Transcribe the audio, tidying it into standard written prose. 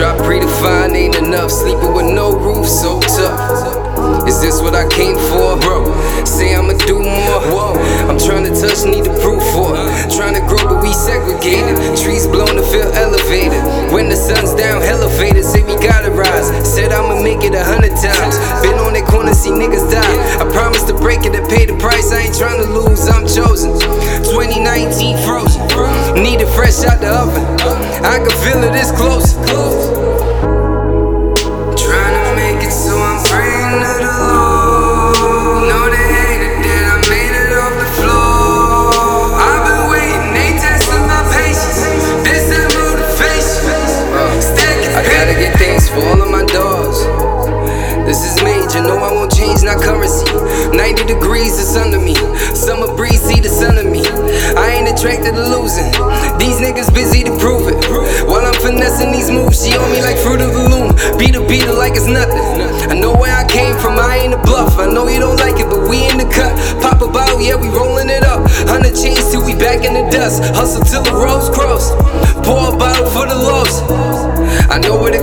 Drop predefined, ain't enough. Sleeping with no roof, so tough. Is this what I came for? Bro, say I'ma do more. Whoa, I'm trying to touch, need the proof for. Trying to grow, but we segregated. Trees blown to feel elevated. When the sun's down, elevated. Say we gotta rise. Said I'ma make it 100 times. Been on that corner, see niggas die. I promise to break it and pay the price. I ain't trying to lose, I'm chosen. 2019 frozen. Need it fresh out the oven. I can feel it, it's close. Trying to make it so I'm praying to the Lord. Know they hated that I made it off the floor. I've been waiting, they testing my patience. This that motivation. I gotta get thanks for all of my dogs. This is major, no I won't change, not currency. 90 degrees, it's under me. Summer breeze, see the sun of me. I ain't attracted to losing. These niggas busy to prove it. While I'm finessing these moves, she on me like Fruit of the Loom. Beat her like it's nothing. I know where I came from, I ain't a bluff. I know you don't like it, but we in the cut. Pop a bottle, yeah, we rolling it up. 100 chains till we back in the dust. Hustle till the roads cross. Pour a bottle for the lost. I know where